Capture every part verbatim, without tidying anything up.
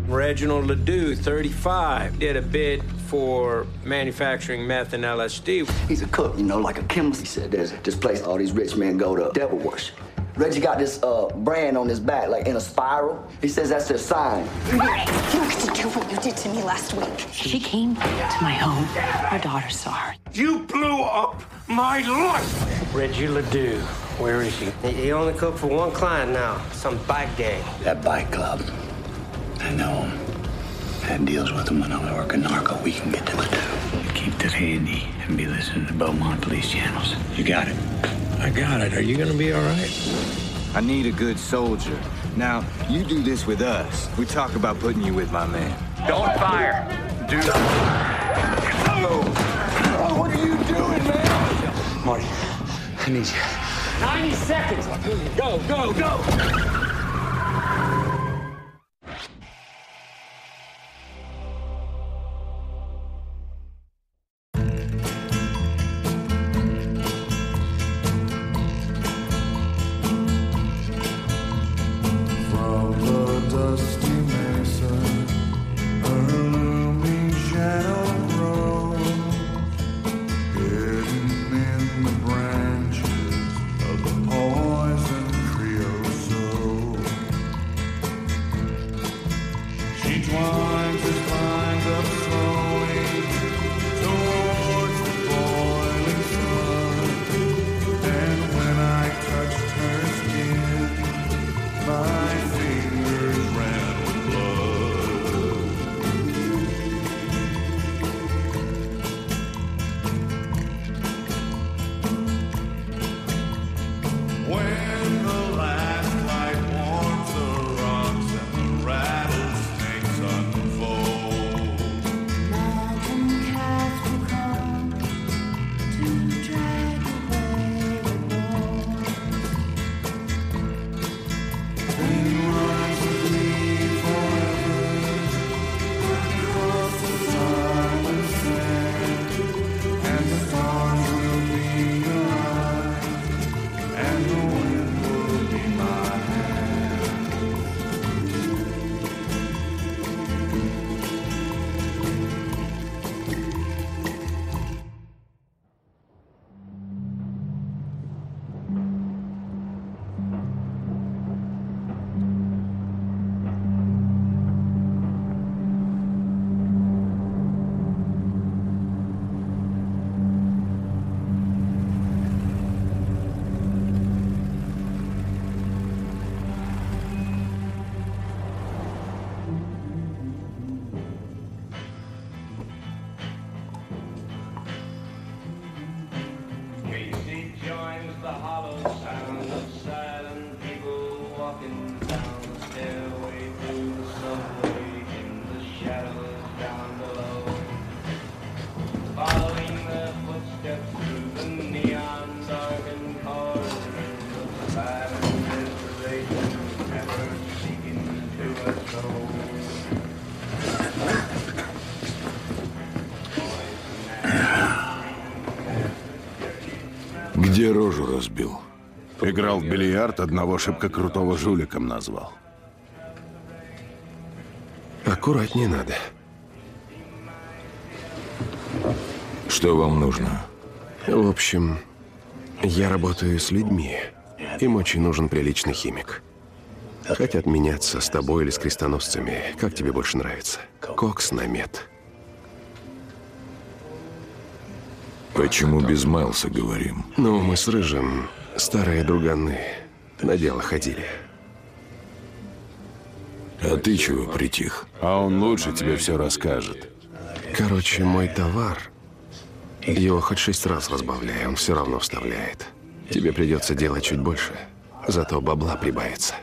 Reginald Ledoux, thirty-five, did a bid for manufacturing meth and L S D. He's a cook, you know, like a chemist. He said there's this place all these rich men go to devil worship. Reggie got this uh, brand on his back, like in a spiral. He says that's their sign. Marty, you have to do what you did to me last week. She came to my home. Our daughter saw her. You blew up my life! Reggie Ledoux, where is he? He only cooked for one client now, some bike gang. That bike club, I know him. Had deals with him when I was working narco. We can get to the two. Keep that handy and be listening to Beaumont police channels. You got it? I got it. Are you gonna be all right? I need a good soldier. Now, you do this with us. We talk about putting you with my man. Don't fire. Do Oh! Oh, what are you doing, man? Marty, I need you. ninety seconds. Go, go, go. Где рожу разбил? Играл в бильярд, одного шибко крутого жуликом назвал. Аккуратнее надо. Что вам нужно? В общем, я работаю с людьми. Им очень нужен приличный химик. Хотят меняться с тобой или с крестоносцами. Как тебе больше нравится? Кокс на мед. Почему без Майлса говорим? Ну, мы с Рыжим старые друганы. На дело ходили. А ты чего притих? А он лучше тебе все расскажет. Короче, мой товар, его хоть шесть раз разбавляй, он все равно вставляет. Тебе придется делать чуть больше, зато бабла прибавится.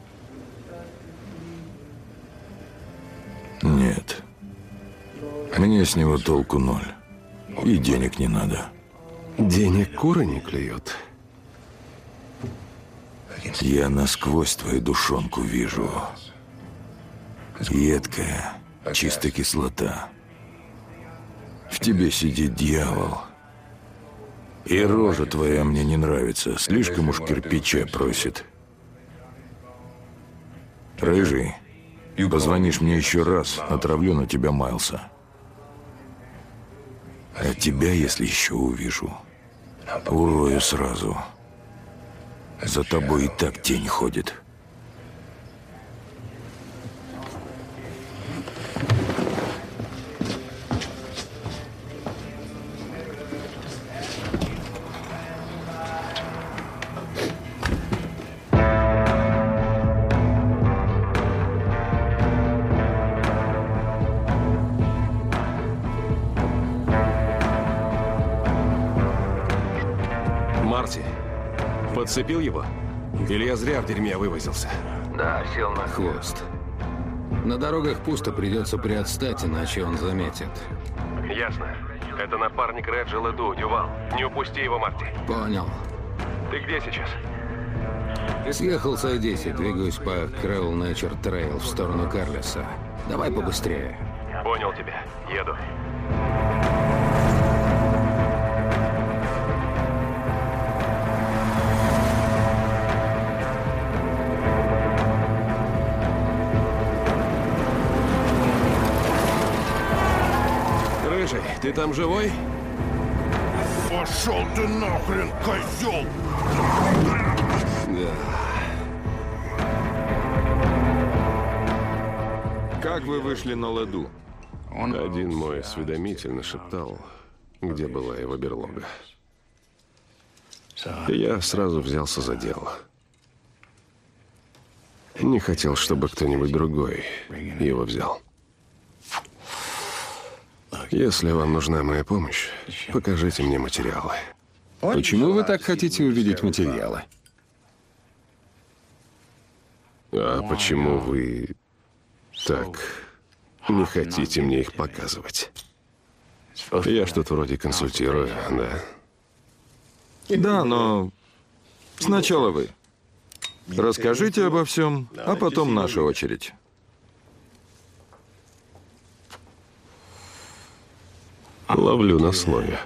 Нет. Мне с него толку ноль. И денег не надо. Денег куры не клюют. Я насквозь твою душонку вижу. Едкая, чистая кислота. В тебе сидит дьявол. И рожа твоя мне не нравится. Слишком уж кирпича просит. Рыжий, Позвонишь мне еще раз, отравлю на тебя Майлса. А тебя, если еще увижу, урою сразу. За тобой и так тень ходит. Марти, подцепил его? Или я зря в дерьме вывозился? Да, сел на хвост. На дорогах пусто, придется приотстать, иначе он заметит. Ясно. Это напарник Реджи Леду, Дювал. Не упусти его, Марти. Понял. Ты где сейчас? Съехал с Ай десять, двигаюсь по Крэлл Нэчер Трейл в сторону Карлеса. Давай побыстрее. Понял тебя. Еду. Рыжий, ты там живой? Пошел ты нахрен, козел! Да. Как вы вышли на Леду? Один мой осведомитель нашептал, где была его берлога. И я сразу взялся за дело. Не хотел, чтобы кто-нибудь другой его взял. Если вам нужна моя помощь, покажите мне материалы. Почему вы так хотите увидеть материалы? А почему вы так не хотите мне их показывать? Я что-то вроде консультирую, да? Да, но сначала вы. Расскажите обо всем, а потом наша очередь. Ловлю на слове.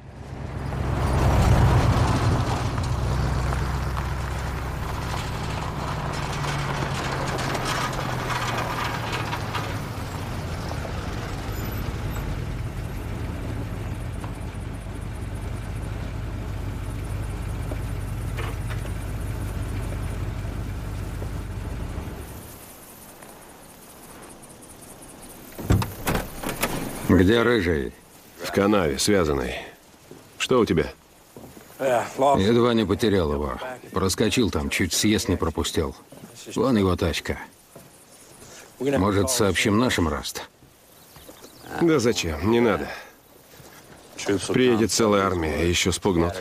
Где Рыжий? В канаве, связанный. Что у тебя? Едва не потерял его. Проскочил там, чуть съезд не пропустил. Вон его тачка. Может, сообщим нашим, Раст? Да зачем? Не надо. Приедет целая армия, и еще спугнут.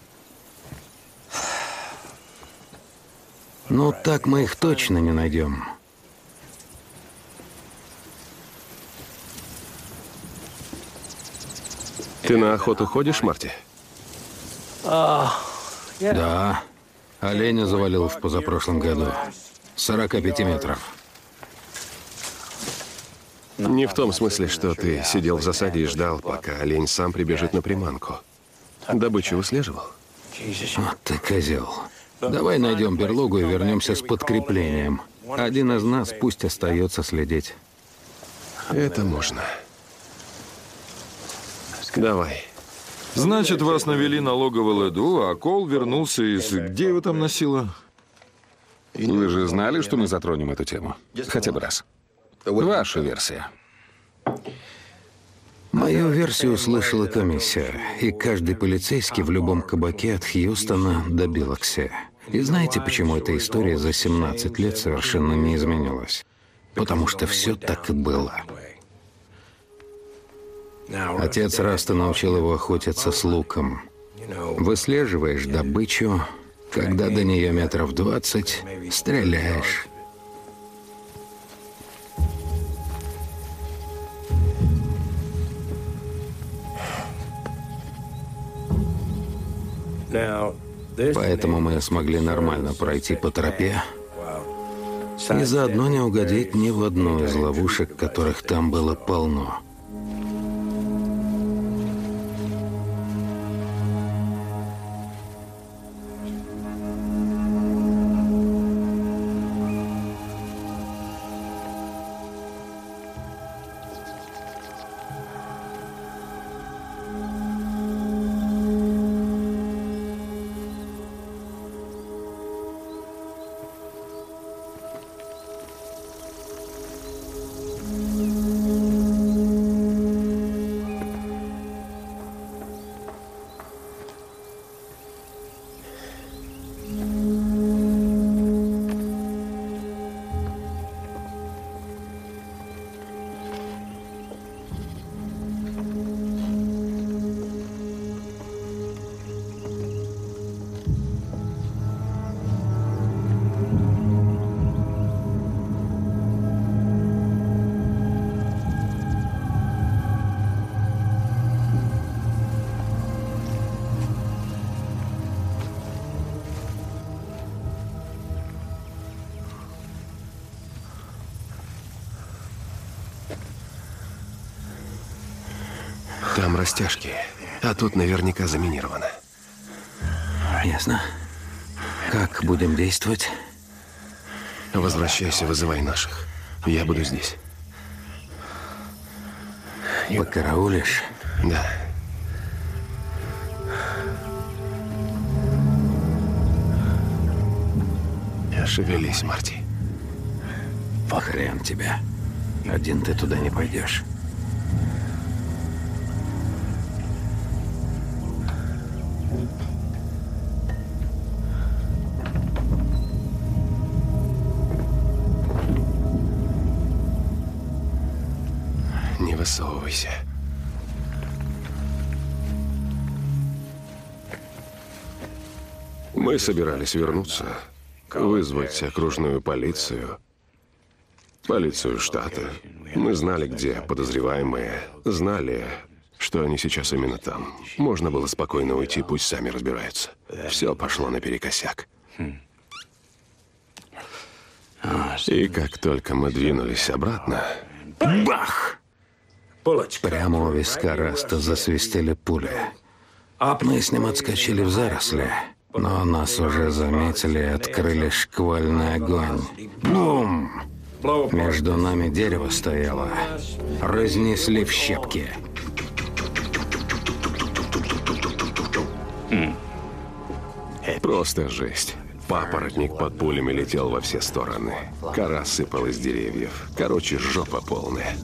Ну, так мы их точно не найдем. Ты на охоту ходишь, Марти? Да. Оленя завалил в позапрошлом году. сорок пять метров. Не в том смысле, что ты сидел в засаде и ждал, пока олень сам прибежит на приманку. Добычу выслеживал? Вот ты козел. Давай найдем берлогу и вернемся с подкреплением. Один из нас пусть остается следить. Это можно. Давай. Значит, вас навели на логово Леду, а Кол вернулся из... Где его там носило? Вы же знали, что мы затронем эту тему? Хотя бы раз. Ваша версия. Мою версию услышала комиссия, и каждый полицейский в любом кабаке от Хьюстона до Билокси. И знаете, почему эта история за семнадцать лет совершенно не изменилась? Потому что все так и было. Отец Раста научил его охотиться с луком. Выслеживаешь добычу, когда до нее метров двадцать, стреляешь. Поэтому мы смогли нормально пройти по тропе и заодно не угодить ни в одну из ловушек, которых там было полно. Там растяжки, а тут наверняка заминировано. Ясно. Как будем действовать? Возвращайся, вызывай наших. Я буду здесь. Покараулишь? Да. Шевелись, Марти. Хрен тебя. Один ты туда не пойдешь. Не высовывайся. Мы собирались вернуться, вызвать окружную полицию, полицию штата. Мы знали, где подозреваемые, знали, что они сейчас именно там. Можно было спокойно уйти, пусть сами разбираются. Все пошло наперекосяк. И как только мы двинулись обратно... Бах! Прямо у виска Раста засвистели пули. Мы с ним отскочили в заросли, но нас уже заметили и открыли шквальный огонь. Бум! Между нами дерево стояло. Разнесли в щепки. Просто жесть. Папоротник под пулями летел во все стороны. Кора сыпалась с деревьев. Короче, жопа полная.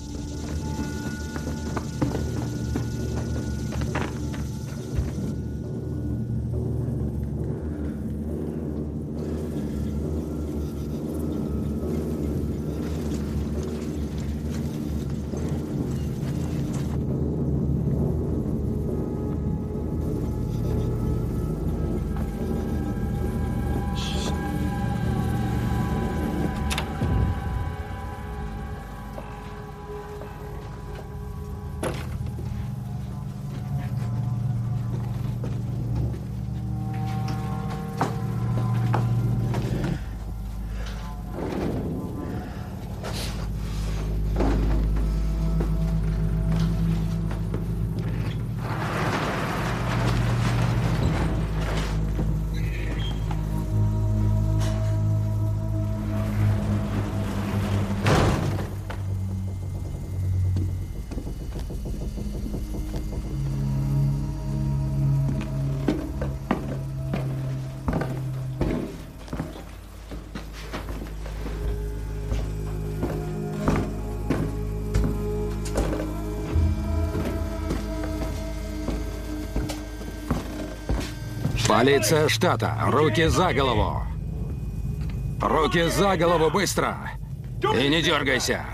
Полиция штата, руки за голову. Руки за голову, быстро. И не дергайся.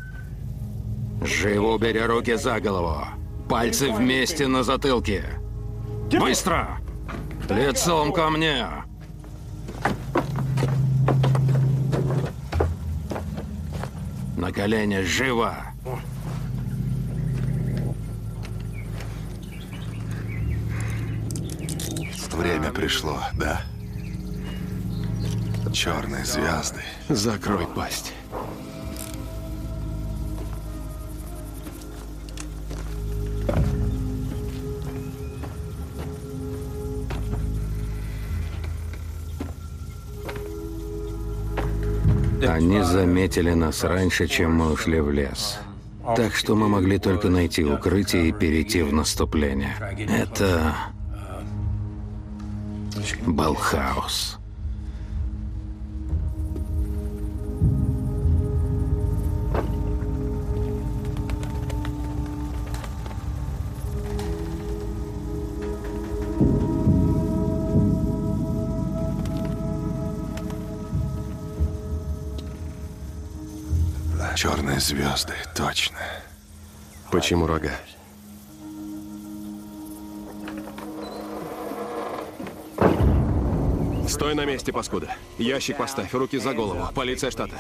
Живо убери руки за голову. Пальцы вместе на затылке. Быстро. Лицом ко мне. На колени, живо. Время пришло, да? Черные звезды. Закрой пасть. Они заметили нас раньше, чем мы ушли в лес. Так что мы могли только найти укрытие и перейти в наступление. Это... был хаос. Черные звезды, точно. Почему рога? Стой на месте, паскуда. Ящик поставь, руки за голову. Полиция штата.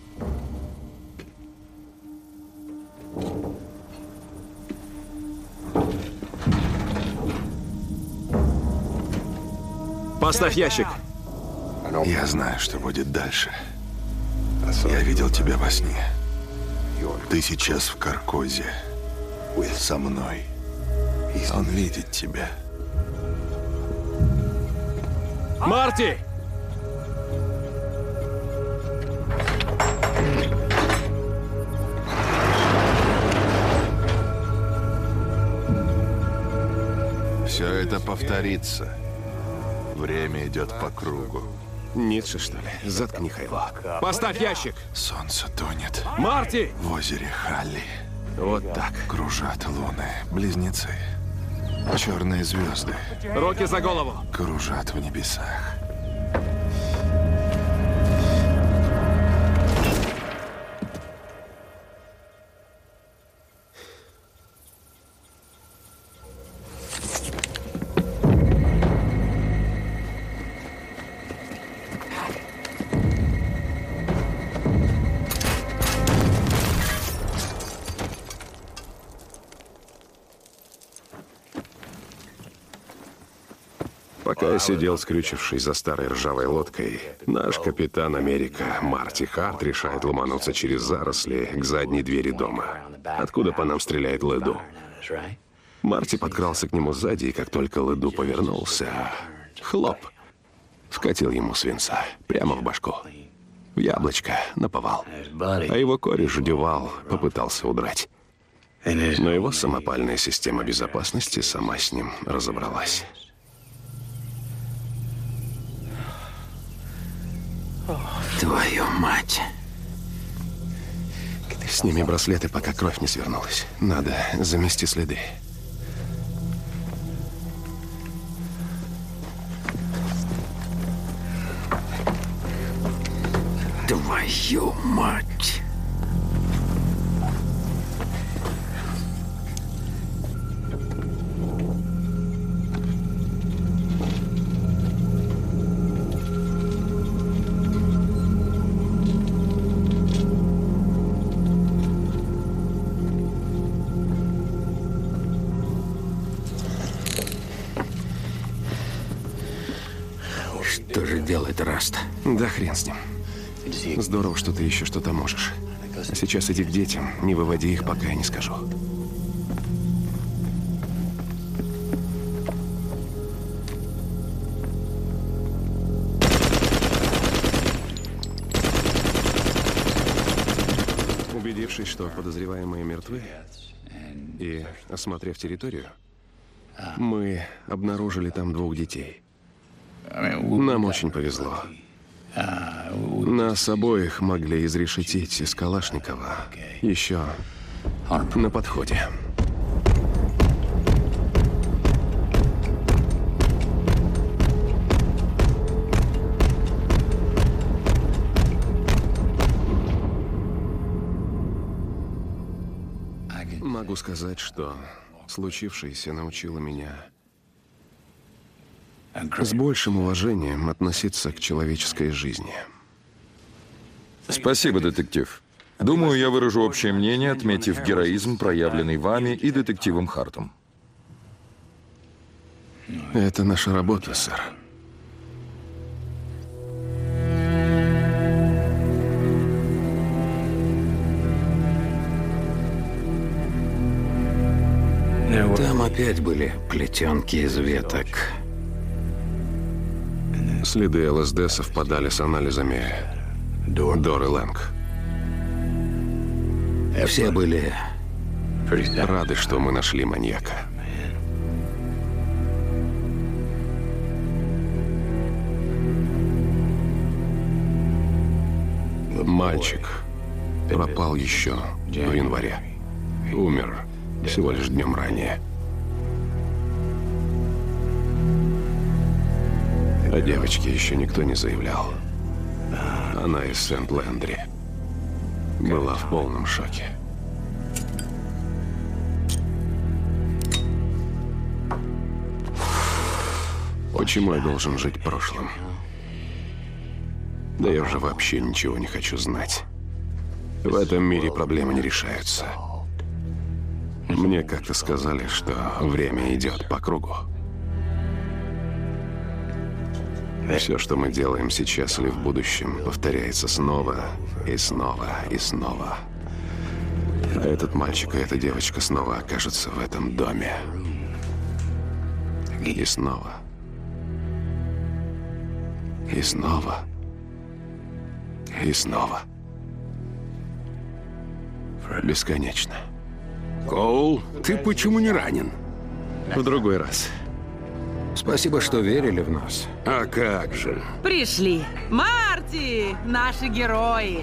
Поставь ящик. Я знаю, что будет дальше. Я видел тебя во сне. Ты сейчас в Каркозе. Со мной. Он видит тебя. Марти! Все это повторится. Время идет по кругу. Ницше, что ли? Заткни-ка его. Поставь ящик! Солнце тонет. Марти! В озере Халли. Вот так. Кружат луны, близнецы. Черные звезды. Руки за голову. Кружат в небесах. Пока я сидел, скрючившись за старой ржавой лодкой, наш капитан Америка Марти Харт решает ломануться через заросли к задней двери дома, откуда по нам стреляет Леду. Марти подкрался к нему сзади, и как только Леду повернулся, хлоп, вкатил ему свинца прямо в башку. В яблочко, наповал. А его кореш Дювал попытался удрать. Но его самопальная система безопасности сама с ним разобралась. Твою мать. Сними браслеты, пока кровь не свернулась. Надо замести следы. Твою мать. Что же делать, Раст? Да хрен с ним. Здорово, что ты еще что-то можешь. А сейчас иди к детям, не выводи их, пока я не скажу. Убедившись, что подозреваемые мертвы, и осмотрев территорию, мы обнаружили там двух детей. Нам очень повезло. Нас обоих могли изрешетить из Калашникова еще на подходе. Могу сказать, что случившееся научило меня с большим уважением относиться к человеческой жизни. Спасибо, детектив. Думаю, я выражу общее мнение, отметив героизм, проявленный вами и детективом Хартом. Это наша работа, сэр. Там опять были плетенки из веток. Следы ЛСД совпадали с анализами Доры Лэнг. Все были рады, что мы нашли маньяка. Мальчик пропал еще в январе. Умер всего лишь днем ранее. О девочке еще никто не заявлял. Она из Сент-Лэндри. Была в полном шоке. Почему я должен жить прошлым? Да я уже вообще ничего не хочу знать. В этом мире проблемы не решаются. Мне как-то сказали, что время идет по кругу. Все, что мы делаем сейчас или в будущем, повторяется снова и снова и снова. А этот мальчик и эта девочка снова окажутся в этом доме. И снова. И снова. И снова. Бесконечно. Коул, ты почему не ранен? В другой раз. Спасибо, что верили в нас. А как же? Пришли. Марти! Наши герои!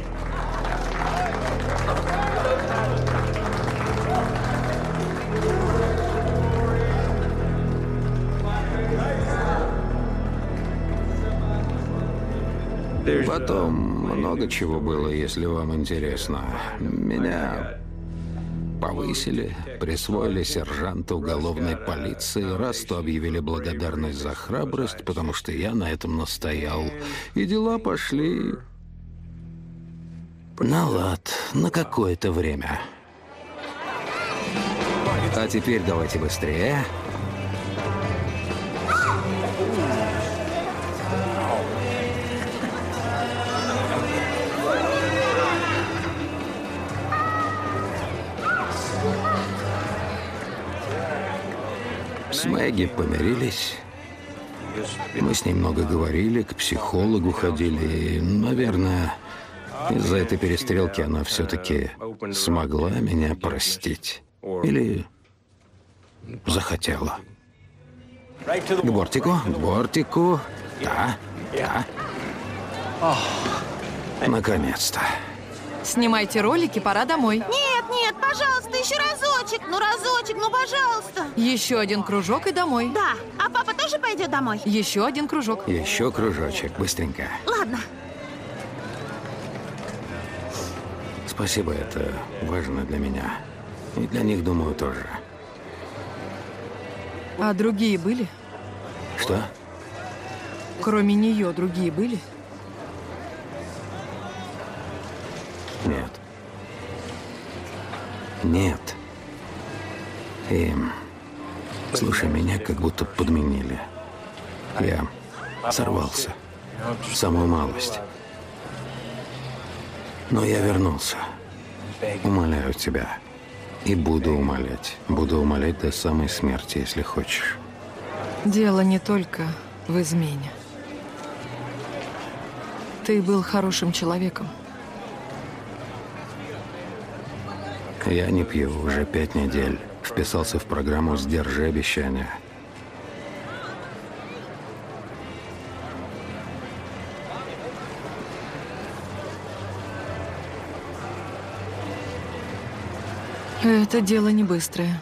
Потом много чего было, если вам интересно. Меня повысили, присвоили сержанта уголовной полиции, раз то объявили благодарность за храбрость, потому что я на этом настоял. И дела пошли на лад, на какое-то время. А теперь давайте быстрее. С Мэгги помирились. Мы с ней много говорили, к психологу ходили. И, наверное, из-за этой перестрелки она все-таки смогла меня простить. Или захотела. К бортику, к бортику. Да, да. Наконец-то. Снимайте ролики, пора домой. Нет, нет, пожалуйста, еще разочек. Ну, разочек, ну, пожалуйста. Еще один кружок и домой. Да. А папа тоже пойдет домой? Еще один кружок. Еще кружочек, быстренько. Ладно. Спасибо, это важно для меня. И для них, думаю, тоже. А другие были? Что? Кроме нее, другие были? Нет. Нет. И... Слушай, меня как будто подменили. Я сорвался. Самую малость. Но я вернулся. Умоляю тебя. И буду умолять. Буду умолять до самой смерти, если хочешь. Дело не только в измене. Ты был хорошим человеком. Я не пью уже пять недель. Вписался в программу «Сдержи обещания». Это дело не быстрое.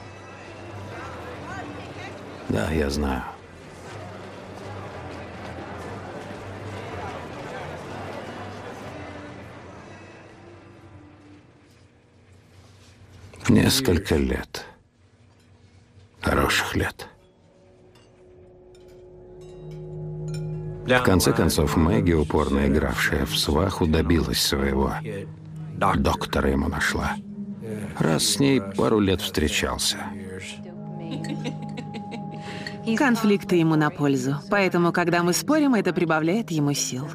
Да, я знаю. Несколько лет. Хороших лет. В конце концов, Мэгги, упорно игравшая в сваху, добилась своего. Доктора ему нашла. Раз с ней пару лет встречался. Конфликты ему на пользу. Поэтому, когда мы спорим, это прибавляет ему сил.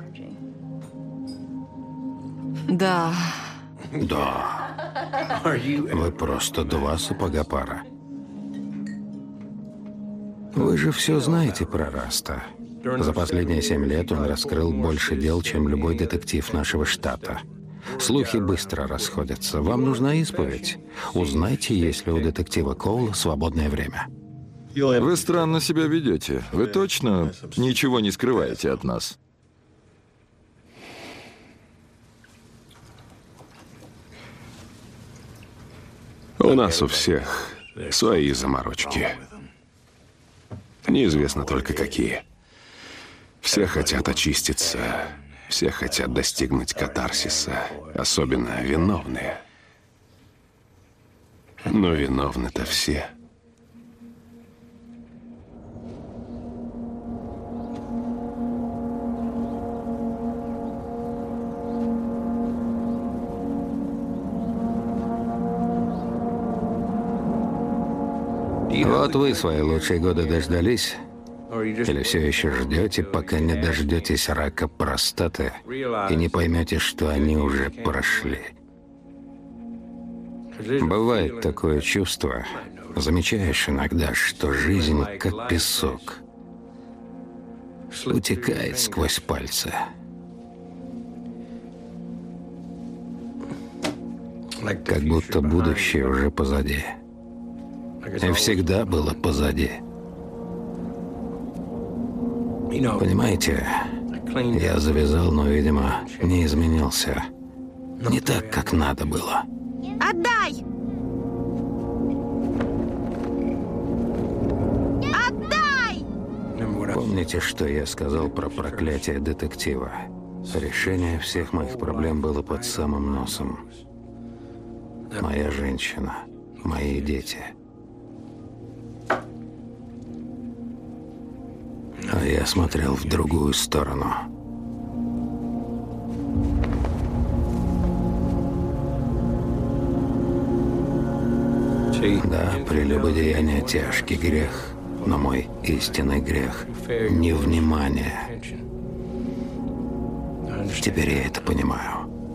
Да. Да. Вы просто два сапога пара. Вы же все знаете про Раста. За последние семь лет он раскрыл больше дел, чем любой детектив нашего штата. Слухи быстро расходятся. Вам нужна исповедь. Узнайте, есть ли у детектива Коула свободное время. Вы странно себя ведете. Вы точно ничего не скрываете от нас? У нас у всех свои заморочки. Неизвестно только какие. Все хотят очиститься, все хотят достигнуть катарсиса, особенно виновные. Но виновны-то все. Вот вы свои лучшие годы дождались? Или все еще ждете, пока не дождетесь рака простаты и не поймете, что они уже прошли? Бывает такое чувство. Замечаешь иногда, что жизнь как песок. Утекает сквозь пальцы. Как будто будущее уже позади. И всегда было позади. Понимаете, я завязал, но, видимо, не изменился. Не так, как надо было. Отдай! Отдай! Помните, что я сказал про проклятие детектива? Решение всех моих проблем было под самым носом. Моя женщина, мои дети. А я смотрел в другую сторону. Да, прелюбодеяние — тяжкий грех, но мой истинный грех — невнимание. Теперь я это понимаю.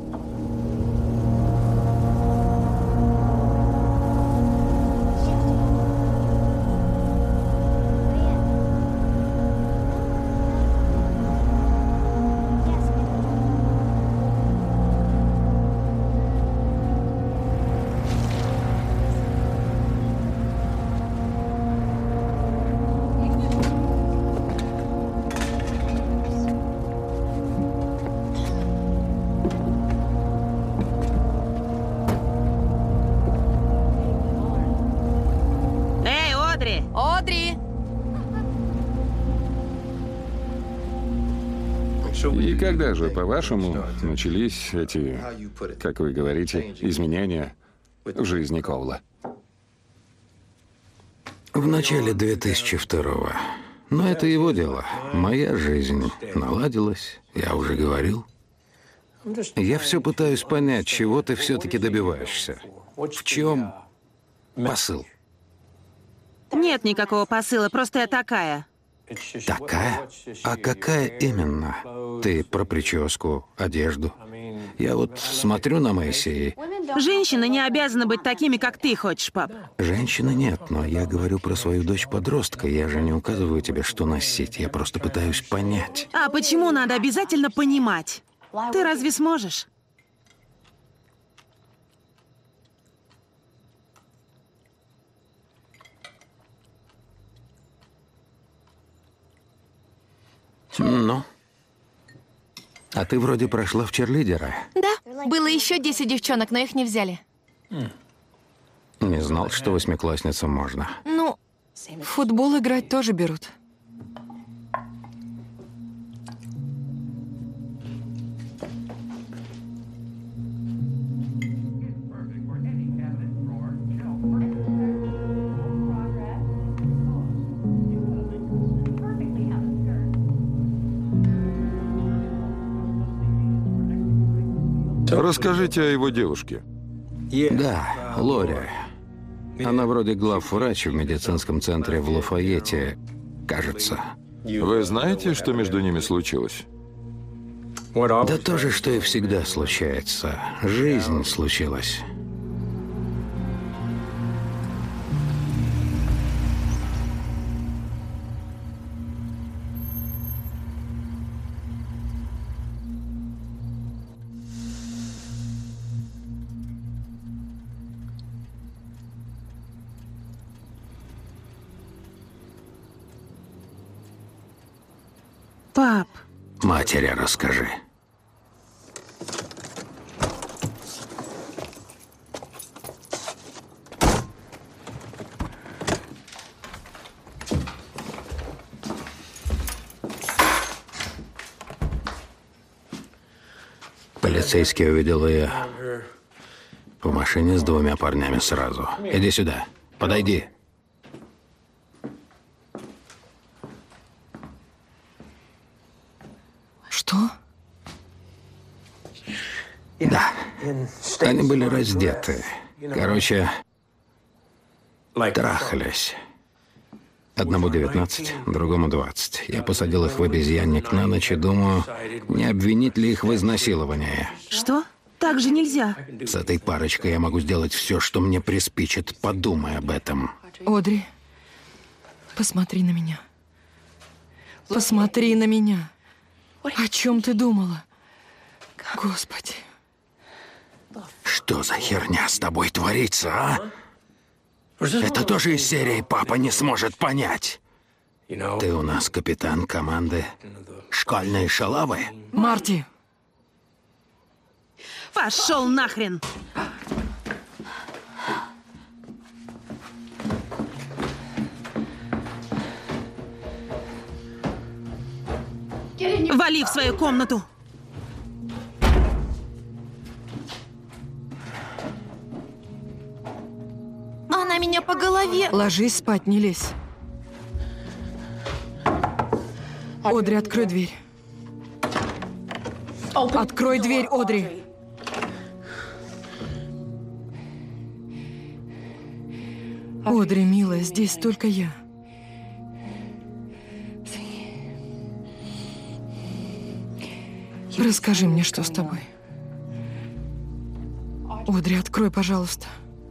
Одри! И когда же, по-вашему, начались эти, как вы говорите, изменения в жизни Коула? В начале две тысячи второго. Но это его дело. Моя жизнь наладилась, я уже говорил. Я все пытаюсь понять, чего ты все-таки добиваешься. В чем посыл? Нет никакого посыла, просто я такая. Такая? А какая именно? Ты про прическу, одежду? Я вот смотрю на Мэйси и... Женщины не обязаны быть такими, как ты хочешь, пап. Женщины нет, но я говорю про свою дочь-подростка. Я же не указываю тебе, что носить. Я просто пытаюсь понять. А почему надо обязательно понимать? Ты разве сможешь? Ну? А ты вроде прошла в черлидера. Да, было еще десять девчонок, но их не взяли. Не знал, что восьмиклассницам можно. Ну, в футбол играть тоже берут. Расскажите о его девушке. Да, Лори. Она вроде главврач в медицинском центре в Лафайете, кажется. Вы знаете, что между ними случилось? Да то же, что и всегда случается. Жизнь случилась. Пап. Матери расскажи. Полицейский увидел ее в машине с двумя парнями сразу. Иди сюда, подойди. Что? Да. Они были раздеты. Короче, трахались. Одному девятнадцать, другому двадцать. Я посадил их в обезьянник на ночь и думаю, не обвинить ли их в изнасиловании. Что? Так же нельзя. С этой парочкой я могу сделать все, что мне приспичит. Подумай об этом. Одри, посмотри на меня. Посмотри на меня. О чем ты думала? Господи. Что за херня с тобой творится, а? Это тоже из серии «Папа не сможет понять». Ты у нас капитан команды «Школьные шалавы». Марти! Пошел нахрен! Вали в свою комнату! Она меня по голове... Ложись спать, не лезь. Одри, открой дверь. Открой дверь, Одри. Одри, милая, здесь только я. Расскажи мне, что с тобой. Одри, открой, пожалуйста.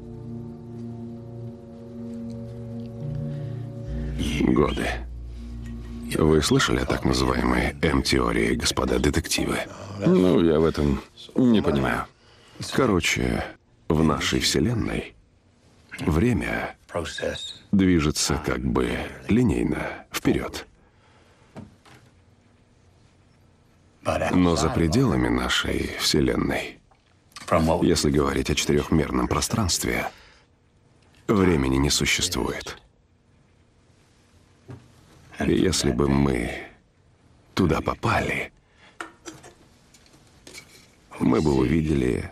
Годы. Вы слышали о так называемой М-теории, господа детективы? Ну, я в этом не понимаю. Короче, в нашей вселенной время движется как бы линейно вперед. Но за пределами нашей вселенной, если говорить о четырехмерном пространстве, времени не существует. И если бы мы туда попали, мы бы увидели,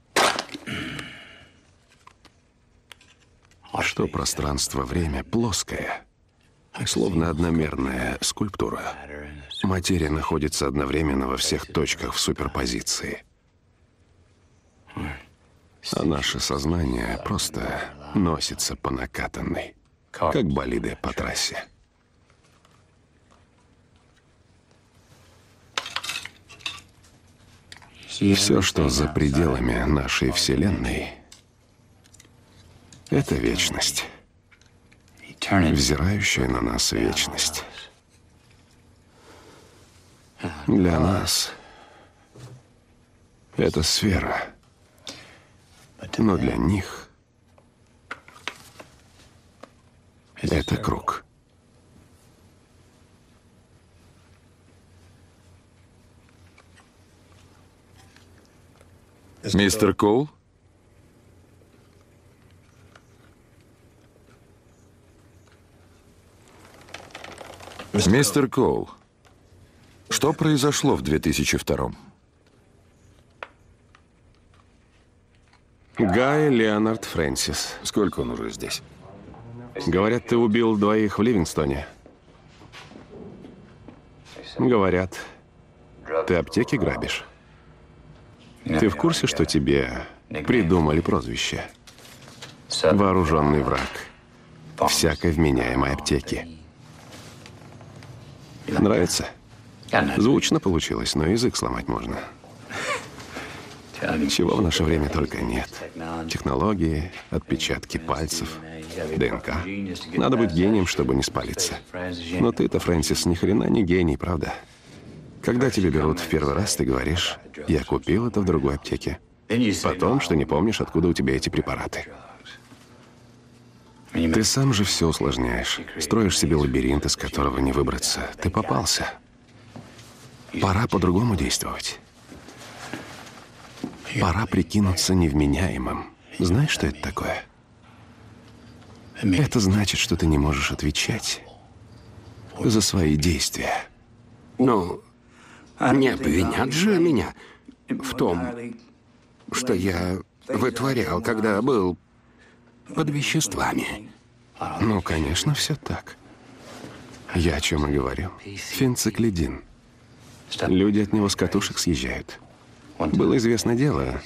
что пространство-время плоское, словно одномерная скульптура. Материя находится одновременно во всех точках в суперпозиции. А наше сознание просто носится по накатанной, как болиды по трассе. Все, что за пределами нашей Вселенной, это вечность, взирающая на нас вечность. Для нас это сфера, но для них это круг. Мистер Коул? Мистер Коул, что произошло в две тысячи втором? Гай Леонард Фрэнсис. Сколько он уже здесь? Говорят, ты убил двоих в Ливингстоне. Говорят, ты аптеки грабишь. Ты в курсе, что тебе придумали прозвище? Вооруженный враг всякой вменяемой аптеки. Нравится? Звучно получилось, но язык сломать можно. Чего в наше время только нет. Технологии, отпечатки пальцев, ДНК. Надо быть гением, чтобы не спалиться. Но ты-то, Фрэнсис, ни хрена не гений, правда? Когда тебя берут в первый раз, ты говоришь: я купил это в другой аптеке. Потом, что не помнишь, откуда у тебя эти препараты. Ты сам же все усложняешь. Строишь себе лабиринт, из которого не выбраться. Ты попался. Пора по-другому действовать. Пора прикинуться невменяемым. Знаешь, что это такое? Это значит, что ты не можешь отвечать за свои действия. Ну, не обвинят же меня в том, что я вытворял, когда был под веществами. Ну, конечно, все так. Я о чем и говорю. Фенциклидин. Люди от него с катушек съезжают. Было известно дело.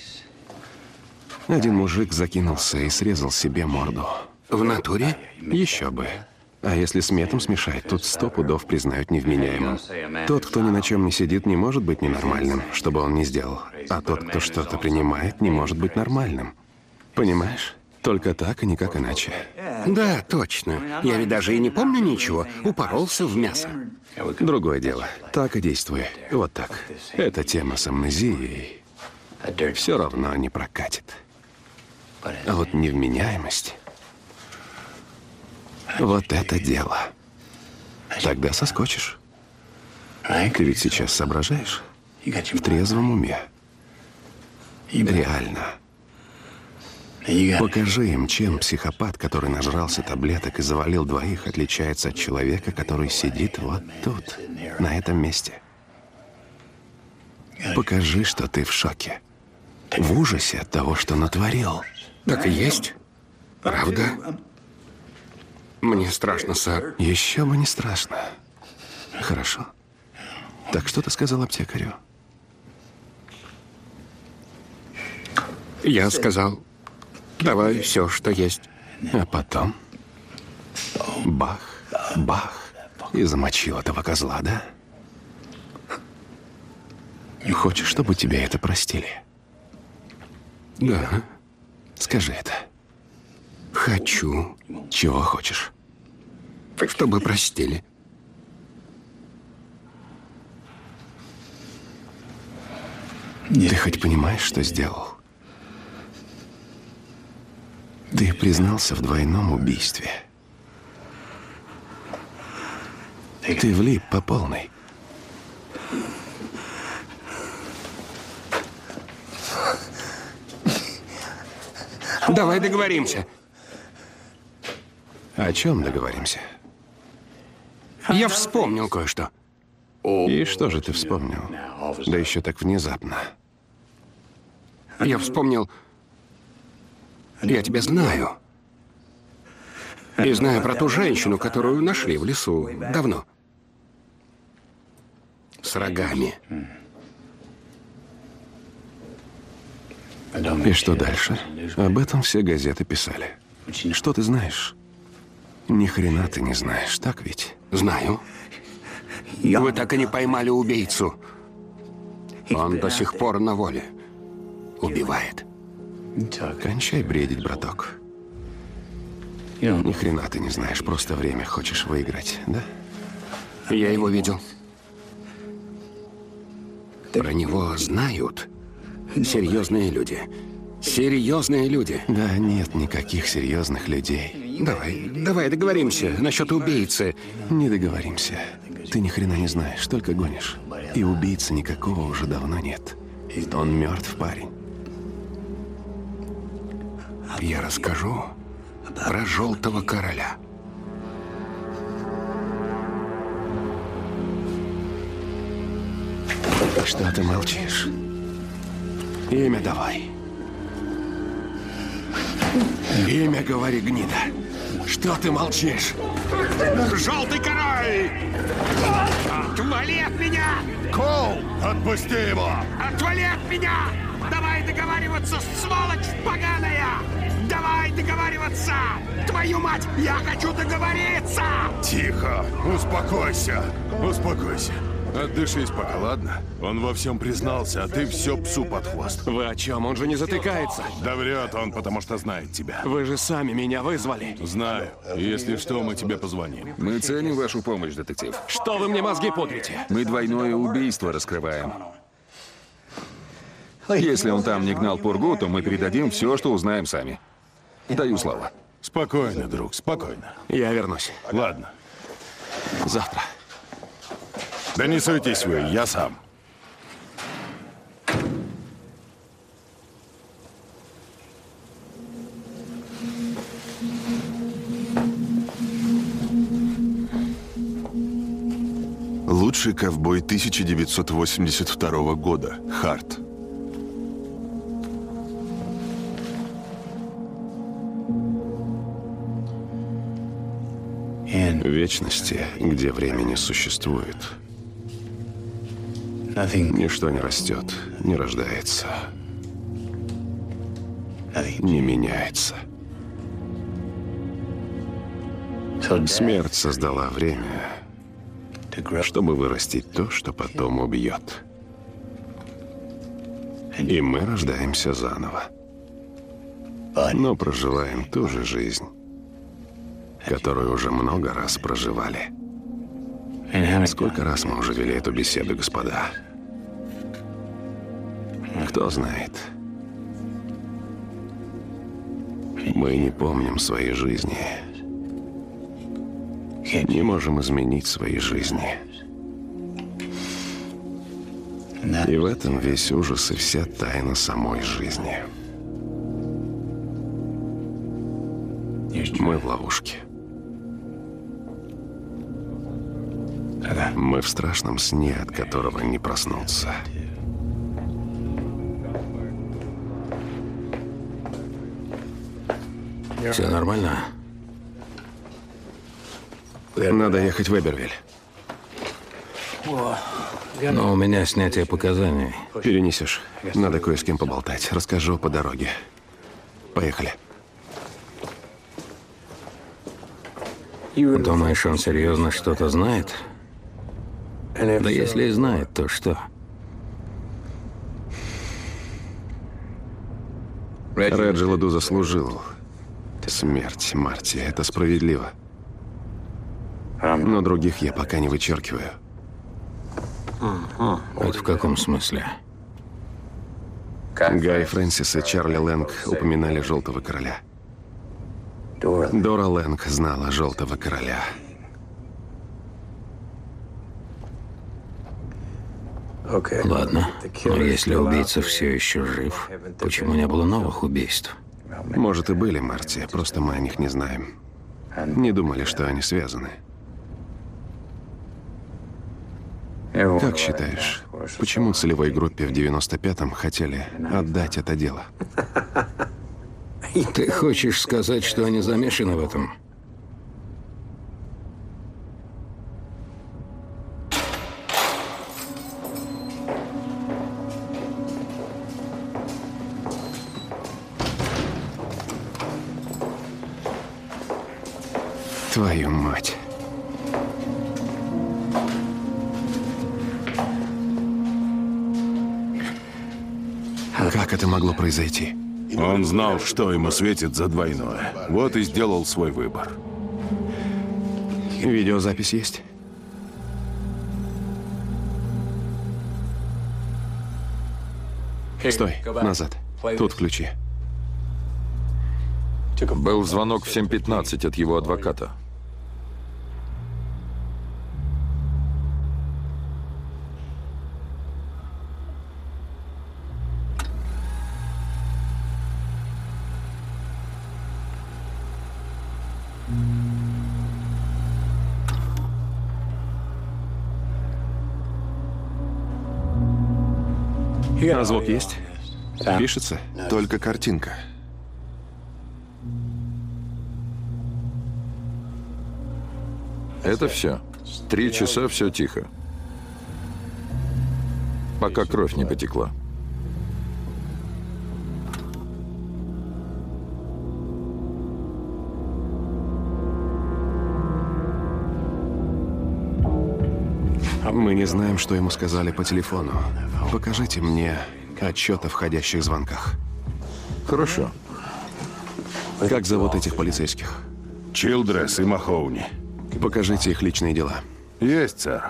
Один мужик закинулся и срезал себе морду. В натуре? Еще бы. А если с метом смешать, тут сто пудов признают невменяемым. Тот, кто ни на чем не сидит, не может быть ненормальным, что бы он ни сделал. А тот, кто что-то принимает, не может быть нормальным. Понимаешь? Только так и никак иначе. Да, точно. Я ведь даже и не помню ничего. Упоролся в мясо. Другое дело. Так и действуй. Вот так. Эта тема с амнезией все равно не прокатит. А вот невменяемость... Вот это дело. Тогда соскочишь. Ты ведь сейчас соображаешь? В трезвом уме. Реально. Покажи им, чем психопат, который нажрался таблеток и завалил двоих, отличается от человека, который сидит вот тут, на этом месте. Покажи, что ты в шоке. В ужасе от того, что натворил. Так и есть. Правда? Мне страшно, сэр. Еще бы не страшно. Хорошо. Так что ты сказал аптекарю? Я сказал, давай все, что есть. А потом? Бах, бах. И замочил этого козла, да? Хочешь, чтобы тебе это простили? Да. Скажи это. Хочу. Чего хочешь? Чтобы простили. Ты хоть понимаешь, что сделал? Ты признался в двойном убийстве. Ты влип по полной. Давай договоримся. О чем договоримся? Я вспомнил кое-что. И что же ты вспомнил? Да еще так внезапно. Я вспомнил... Я тебя знаю. И знаю про ту женщину, которую нашли в лесу давно. С рогами. И что дальше? Об этом все газеты писали. Что ты знаешь? Ни хрена ты не знаешь, так ведь? Знаю. Вы так и не поймали убийцу. Он до сих пор на воле. Убивает. Кончай бредить, браток. Ни хрена ты не знаешь, просто время хочешь выиграть, да? Я его видел. Про него знают серьезные люди. Серьезные люди. Да нет никаких серьезных людей. Давай, давай договоримся насчет убийцы. Не договоримся. Ты ни хрена не знаешь, только гонишь. И убийцы никакого уже давно нет. Он мертв, парень. Я расскажу про Желтого Короля. Что ты молчишь? Имя давай. Имя говори, гнида. Что ты молчишь? Желтый Король! Отвали от меня! Коул, отпусти его! Отвали от меня! Давай договариваться, сволочь поганая! Давай договариваться! Твою мать, я хочу договориться! Тихо, успокойся, успокойся. Отдышись пока, ладно? Он во всем признался, а ты все псу под хвост. Вы о чем? Он же не затыкается. Да врет он, потому что знает тебя. Вы же сами меня вызвали. Знаю. Если что, мы тебе позвоним. Мы ценим вашу помощь, детектив. Что вы мне мозги пудрите? Мы двойное убийство раскрываем. Если он там не гнал пургу, то мы передадим все, что узнаем сами. Даю слово. Спокойно, друг, спокойно. Я вернусь. Ладно. Завтра. Да не суетись вы, я сам. Лучший ковбой тысяча девятьсот восемьдесят второго года. Харт. В вечности, где время не существует, ничто не растет, не рождается, не меняется. Смерть создала время, чтобы вырастить то, что потом убьет. И мы рождаемся заново. Но проживаем ту же жизнь, которую уже много раз проживали. Сколько раз мы уже вели эту беседу, господа? Кто знает? Мы не помним своей жизни. Не можем изменить свои жизни. И в этом весь ужас и вся тайна самой жизни. Мы в ловушке. Мы в страшном сне, от которого не проснуться. Все нормально? Надо ехать в Эбервиль. Но у меня снятие показаний. Перенесешь. Надо кое с кем поболтать. Расскажу по дороге. Поехали. Думаешь, он серьезно что-то знает? Да если и знает, то что? Реджи Ладу заслужил смерть, Марти. Это справедливо. Но других я пока не вычеркиваю. Это в каком смысле? Гай Фрэнсис и Чарли Лэнг упоминали Желтого Короля. Дора Лэнг знала Желтого Короля. Ладно, но если убийца все еще жив, почему не было новых убийств? Может, и были, Марти, просто мы о них не знаем. Не думали, что они связаны. Как считаешь, почему целевой группе в девяносто пятом хотели отдать это дело? Ты хочешь сказать, что они замешаны в этом? Твою мать. Как это могло произойти? Он знал, что ему светит за двойное. Вот и сделал свой выбор. Видеозапись есть? Стой, назад. Тут включи. Был звонок в семь пятнадцать от его адвоката. А звук есть? Пишется? Только картинка. Это все. Три часа все тихо. Пока кровь не потекла. Мы не знаем, что ему сказали по телефону. Покажите мне отчет о входящих звонках. Хорошо. Как зовут этих полицейских? Чилдресс и Махоуни. Покажите их личные дела. Есть, сэр.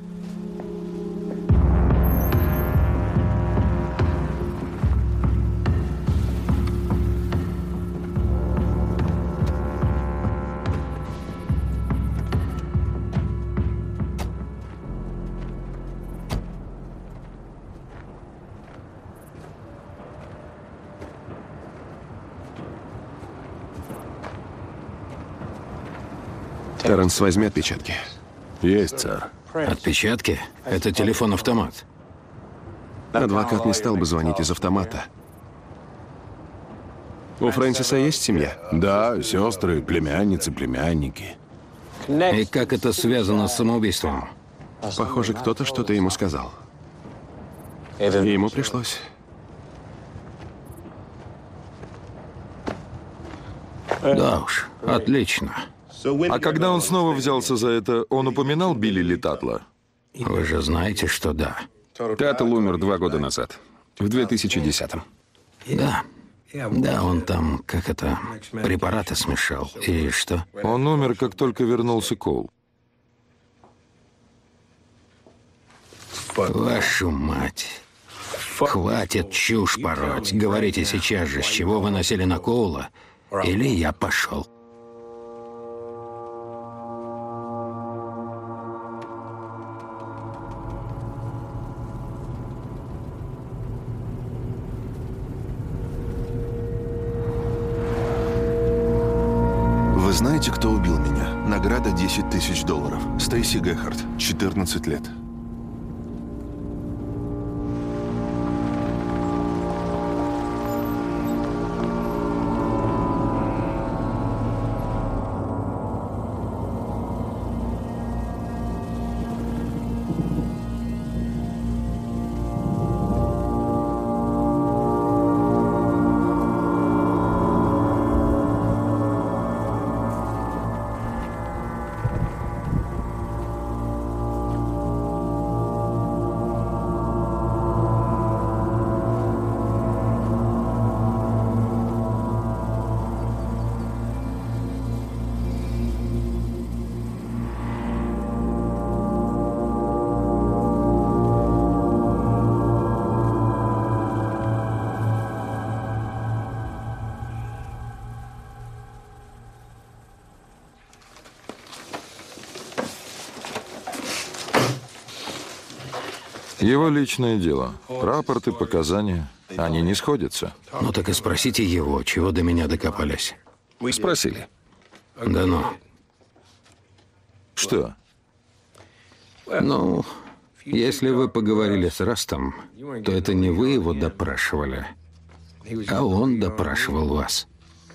Терренс, возьми отпечатки. Есть, сэр. Отпечатки? Это телефон-автомат. Адвокат не стал бы звонить из автомата. У Фрэнсиса есть семья? Да, сестры, племянницы, племянники. И как это связано с самоубийством? Похоже, кто-то что-то ему сказал. И ему пришлось. Да уж, отлично. А когда он снова взялся за это, он упоминал Билли Ли Татла? Вы же знаете, что да. Таттл умер два года назад, в две тысячи десятом. Да. Да, он там, как это, препараты смешал. И что? Он умер, как только вернулся Коул. Вашу мать. Хватит чушь пороть. Говорите сейчас же, с чего вы носили на Коула, или я пошел. Вы знаете, кто убил меня? Награда десять тысяч долларов. Стейси Гехард, четырнадцать лет. Его личное дело. Рапорты, показания. Они не сходятся. Ну так и спросите его, чего до меня докопались. Спросили. Да ну. Что? Ну, если вы поговорили с Растом, то это не вы его допрашивали, а он допрашивал вас.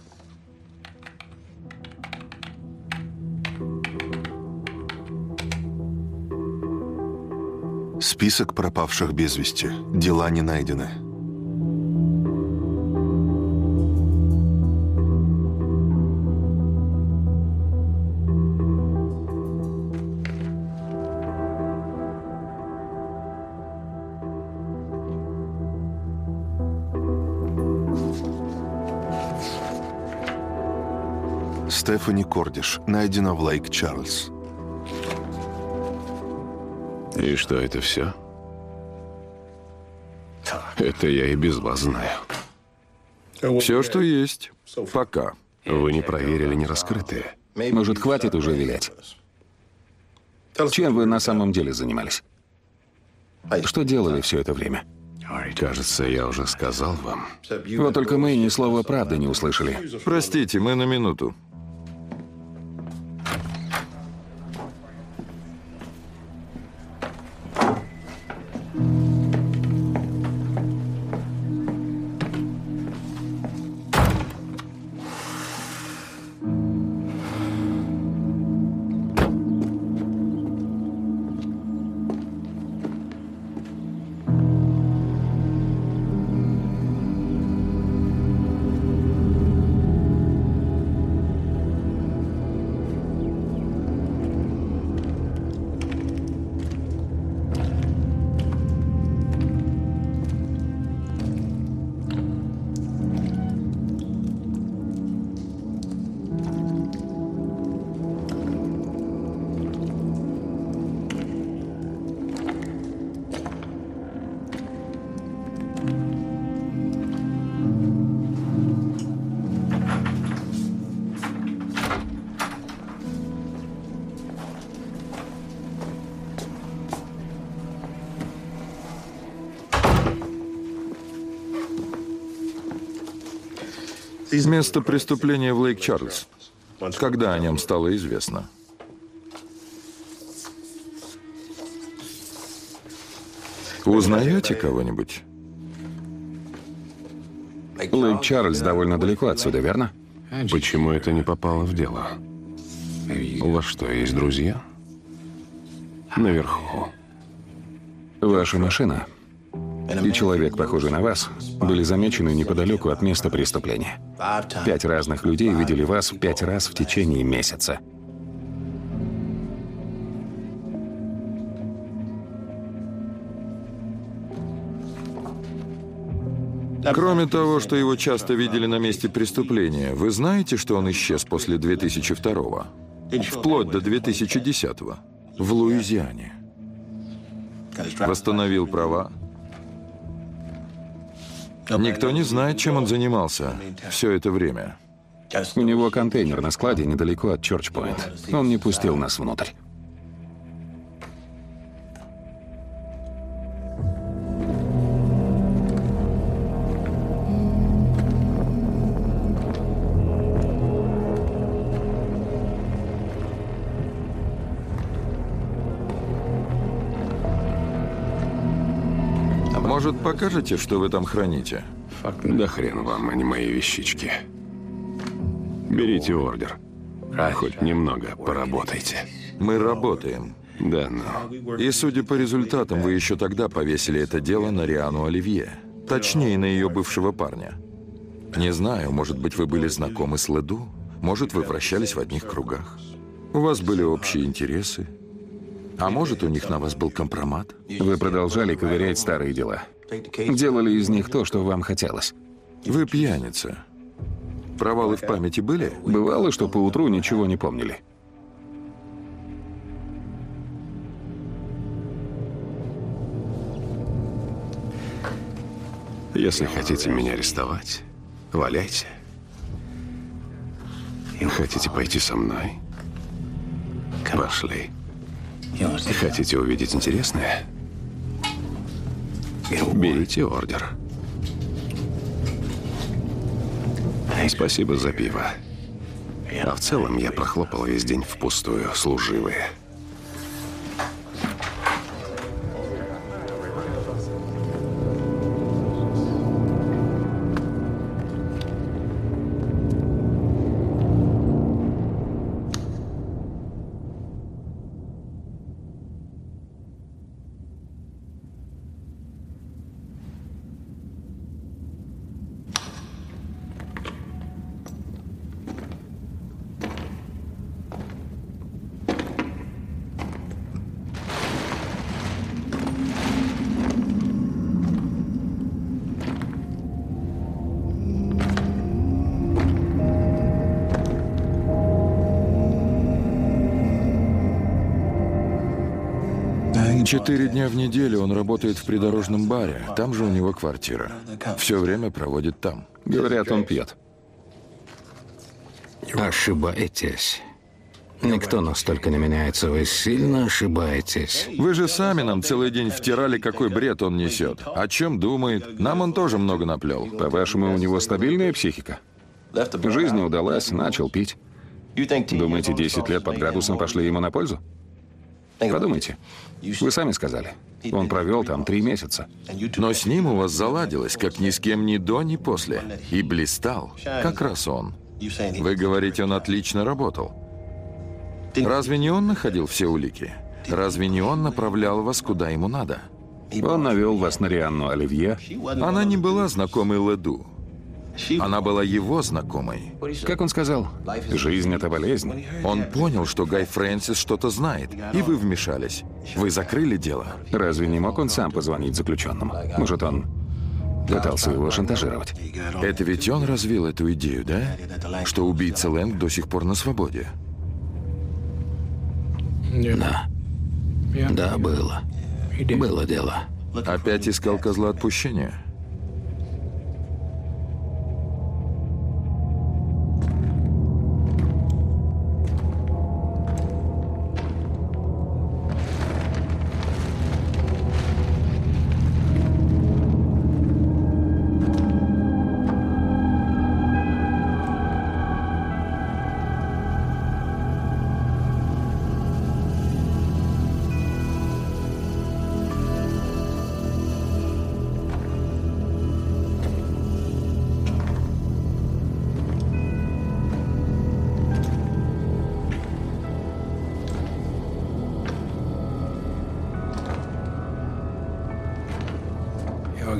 Список пропавших без вести. Дела не найдены. Стефани Кордиш. Найдена в Лейк-Чарльз. И что это все? Это я и без вас знаю. Все, что есть. Пока. Вы не проверили нераскрытые. Может, хватит уже вилять? Чем вы на самом деле занимались? Что делали все это время? Кажется, я уже сказал вам. Вот только мы ни слова правды не услышали. Простите, мы на минуту. Место преступления в Лейк-Чарльз. Когда о нем стало известно? Узнаете кого-нибудь? Лейк-Чарльз довольно далеко отсюда, верно? Почему это не попало в дело? У вас что, есть друзья? Наверху. Ваша машина и человек, похожий на вас, были замечены неподалеку от места преступления. Пять разных людей видели вас пять раз в течение месяца. Кроме того, что его часто видели на месте преступления, вы знаете, что он исчез после две тысячи второго? Вплоть до две тысячи десятого. В Луизиане. Восстановил права. Никто не знает, чем он занимался все это время. У него контейнер на складе недалеко от Чёрч-Пойнт. Он не пустил нас внутрь. Может, покажете, что вы там храните? Да хрен вам, а не мои вещички. Берите ордер. Хоть немного поработайте. Мы работаем. Да, ну. И, судя по результатам, вы еще тогда повесили это дело на Риану Оливье. Точнее, на ее бывшего парня. Не знаю, может быть, вы были знакомы с Леду? Может, вы вращались в одних кругах? У вас были общие интересы? А может, у них на вас был компромат? Вы продолжали ковырять старые дела. Делали из них то, что вам хотелось. Вы пьяница. Провалы в памяти были? Бывало, что поутру ничего не помнили. Если хотите меня арестовать, валяйте. Хотите пойти со мной? Пошли. Хотите увидеть интересное? Берите ордер. Спасибо за пиво. А в целом я прохлопал весь день впустую, служивые. Четыре дня в неделю он работает в придорожном баре. Там же у него квартира. Все время проводит там. Говорят, он пьет. Ошибаетесь. Никто настолько не меняется, вы сильно ошибаетесь. Вы же сами нам целый день втирали, какой бред он несет. О чем думает. Нам он тоже много наплел. По-вашему, у него стабильная психика? Жизнь не удалась, начал пить. Думаете, десять лет под градусом пошли ему на пользу? Подумайте. Вы сами сказали. Он провел там три месяца. Но с ним у вас заладилось, как ни с кем ни до, ни после. И блистал. Как раз он. Вы говорите, он отлично работал. Разве не он находил все улики? Разве не он направлял вас куда ему надо? Он навел вас на Рианну Оливье. Она не была знакомой Леду. Она была его знакомой. Как он сказал, жизнь — это болезнь. Он понял, что Гай Фрэнсис что-то знает, и вы вмешались. Вы закрыли дело. Разве не мог он сам позвонить заключенному? Может, он пытался его шантажировать? Это ведь он развил эту идею, да? Что убийца Лэнг до сих пор на свободе. Да. Да, было. Было дело. Опять искал козла отпущения?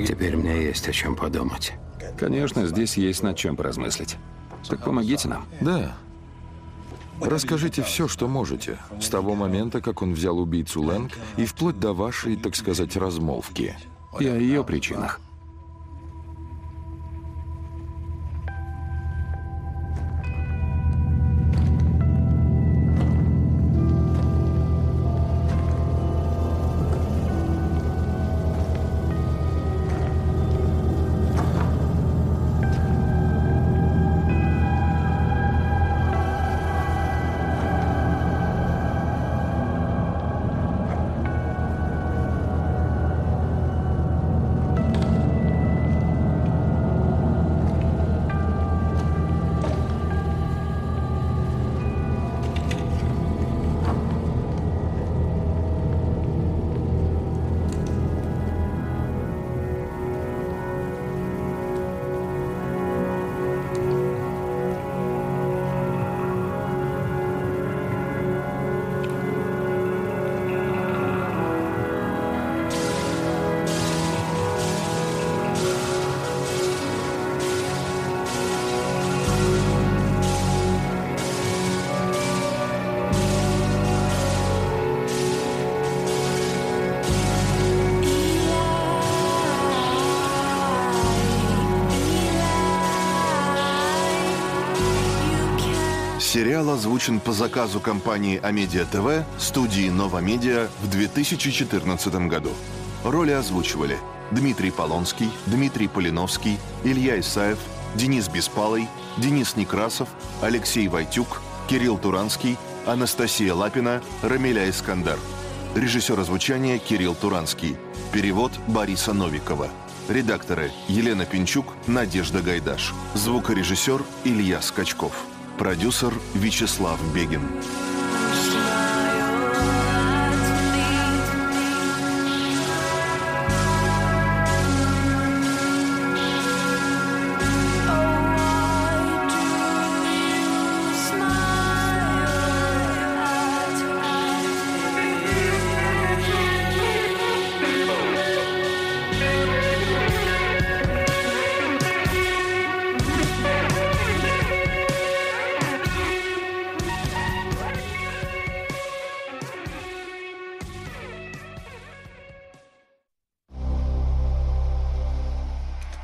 Теперь мне есть о чем подумать. Конечно, здесь есть над чем поразмыслить. Так помогите нам. Да. Расскажите все, что можете. С того момента, как он взял убийцу Лэнг, и вплоть до вашей, так сказать, размолвки. И о ее причинах. Сериал озвучен по заказу компании Амедиа ТВ студии Нова Медиа в две тысячи четырнадцатом году. Роли озвучивали Дмитрий Полонский, Дмитрий Полиновский, Илья Исаев, Денис Беспалый, Денис Некрасов, Алексей Войтюк, Кирилл Туранский, Анастасия Лапина, Рамиля Искандар. Режиссер озвучания Кирилл Туранский. Перевод Бориса Новикова. Редакторы Елена Пинчук, Надежда Гайдаш. Звукорежиссер Илья Скачков. Продюсер Вячеслав Бегин.